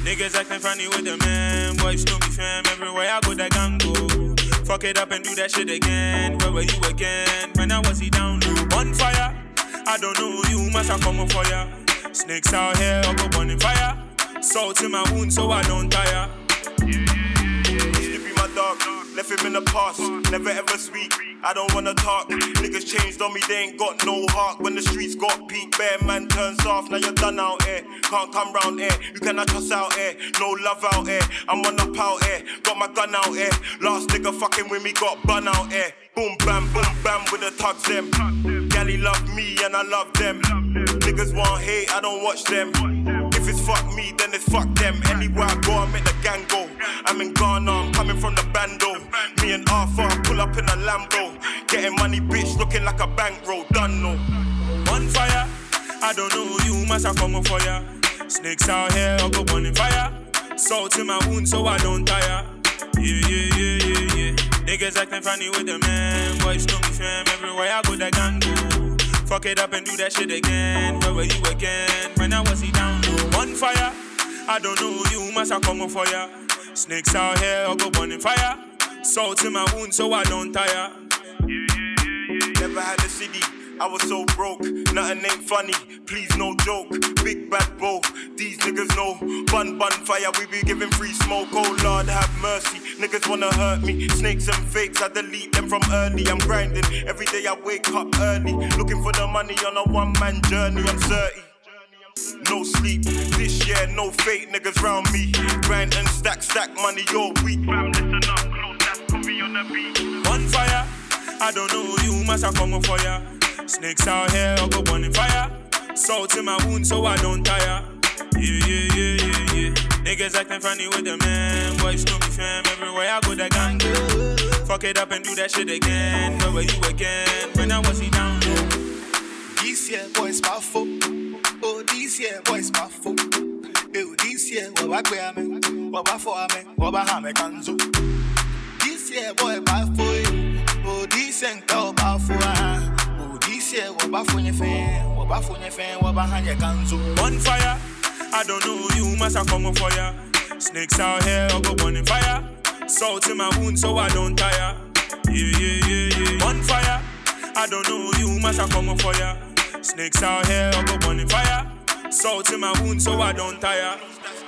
Niggas acting funny with the man. Boys know me fam, everywhere I go that gang go. Fuck it up and do that shit again. Where were you again? When I was he down low. Bonfire, I don't know you, must have come for ya. Snakes out here, I'll go burning fire. Salt in my wound so I don't tire. Used to be my dog, left him in the past. Never ever speak, I don't wanna talk. Niggas changed on me, they ain't got no heart. When the streets got peak, bare man turns off. Now you're done out here, can't come round here. You cannot trust out here, no love out here. I'm on up out here, got my gun out here. Last nigga fucking with me, got bun out here. Boom bam with the tugs them. Gally love me and I love them. Niggas want hate, I don't watch them. If it's fuck me, then it's fuck them. Anywhere I go, I make the gang go. I'm in Ghana, I'm coming from the bando. Me and Arthur, I pull up in a Lambo. Getting money, bitch, looking like a bankroll. Done no. Bonfire, I don't know you, must have come for ya. Snakes out here, I'll go burning fire. Salt in my wound so I don't tire. Yeah. Niggas acting funny with the man. Boys know me fam, everywhere I go that gang go. Fuck it up and do that shit again. Where were you again? When I was he down low. Bonfire, I don't know you, must have come for ya. Snakes out here, I'll go burning fire. Salt in my wound so I don't tire. Never had a city, I was so broke. Nothing ain't funny, please no joke. Big bad bro, these niggas know. Bun fire, we be giving free smoke. Oh Lord have mercy, niggas wanna hurt me. Snakes and fakes, I delete them from early. I'm grinding, every day I wake up early. Looking for the money on a one-man journey. I'm 30, no sleep. This year, no fake niggas round me. Grind and stack money, you're weak. Fam, listen up, close, that's Kobe on the beat. Bonfire, I don't know you, must have come for ya. Snakes out here, I'll go burning fire. Salt in my wound so I don't tire. Yeah. Niggas acting funny with the man. Boys know me fam, everywhere I go that gang go. Fuck it up and do that shit again. Where were you again? When I was he down low. This year, boys powerful. Oh, this year, boys powerful. Oh, this year, what I me, what I for me, what I me can do. This year, boy powerful. Oh, this year, powerful. This year, what I for your fan, what I for your fan, what I can do. Bonfire, I don't know you, must have come for ya. Snakes out here, I'll go burning fire. Salt in my wound so I don't tire. Yeah. Bonfire, I don't know you, must have come for ya. Snakes out here, I'll go burning fire. Salt in my wound so I don't tire.